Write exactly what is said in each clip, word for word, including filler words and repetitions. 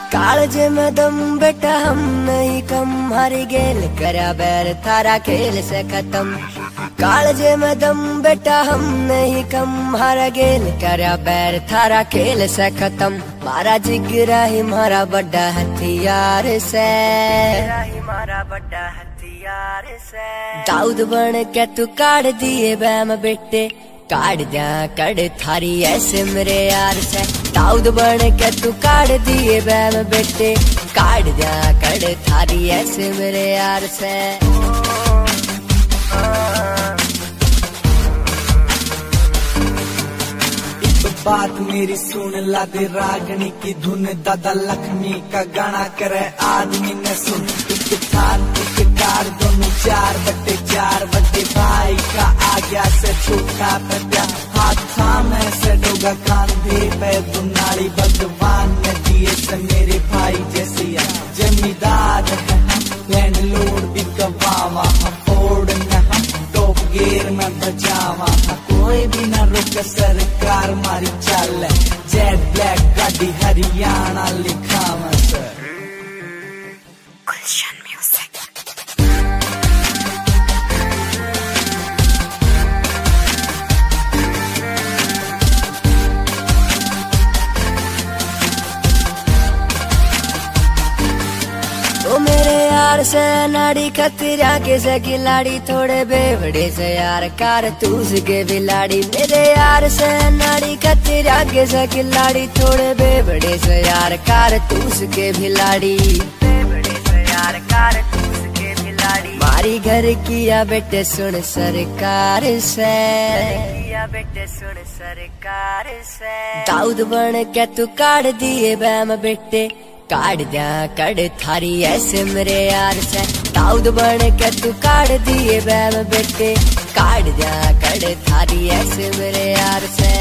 कालजे में दम बेटा हम नहीं कम, हारी गेल करा बैर थारा खेल से खत्म। कालजे में दम बेटा हम नहीं कम, हारा गेल करा बैर थारा खेल से खत्म। मारा जिगरा ही मारा बड़ा हथियार से, मारा बड़ा हथियार से। दाऊद बन के तू काट दिए बैम बेटे, काट जा कड़ थारी ऐसे मेरे यार से। दाऊद बन के तू काट दिए बैम बेटे, काट जा कड़ थारी ऐसे मेरे यार से। बात मेरी सुन ला दे रागनी की धुन, दादा लक्ष्मी का गाना करे आदमी ने सुन। एक थार एक कार दोनों चार बट्टे चार बट्टे, भाई का आज्ञा से छोटा पे प्यार। हाथ थामे से डोगा कांधे पे दुनाली, भगवान ने दिए से मेरे भाई जैसे जमींदार है हम, लैंडलॉर्ड भी कमावा हम, फोर्ड न हम टॉप गियर में बचावा। कोई भी ना रुक सरकार मारी चाल, जेट ब्लैक गाड़ी हरियाणा लिखा सर। गुलशन म्यूजिक। तो मेरे यार से नाड़ी खतरा के से खिलाड़ी, थोड़े बेवड़े से यार कारतूस के बिलाड़ी। मेरे यार से नाड़ी खतरा के से खिलाड़ी, थोड़े बेवड़े से यार कारतूस के बिलाड़ी। बेवड़े से यार कारतूस के बिलाड़ी। मारी घर किया बेटे सुन सरकार से, किया बेटे सुन सरकार से। दाऊद बन के तू काट दिए बैम बेटे, काट जा कड़ थारी ऐसे मेरे यार से। दाऊद बन के तू काट दिए बैम बेटे, काट जा कड़ थारी ऐसे मेरे यार से।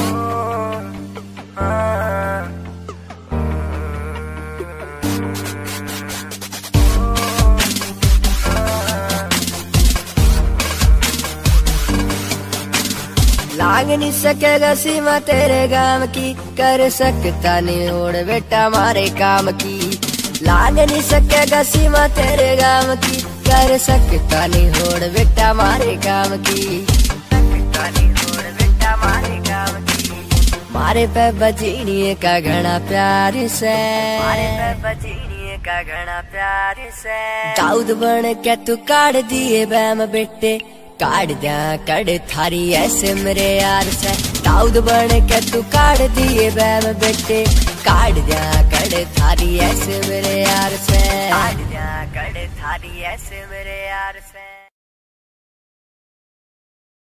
लांग नहीं सकेगा सीमा तेरे गाम की, कर सकता नहीं ओढ़ बेटा मारे काम की। लांग नहीं सकेगा सीमा तेरे गाम की, कर सकता नहीं ओढ़ बेटा मारे काम की। सकता नहीं ओढ़ बेटा मारे काम की। मारे पे बजीनिए का घना प्यार से, मारे पे बजीनिए का घना प्यार से। दाऊद बन के तू काट दिए बैम बेटे, काट जा कड़ थारी ऐसे मेरे यार से। दाऊद बन के तू काट दिए बैम बेटे, काट जा कड़ थारी ऐसे मेरे यार से। काट जा कड़ थारी ऐसे मेरे यार से।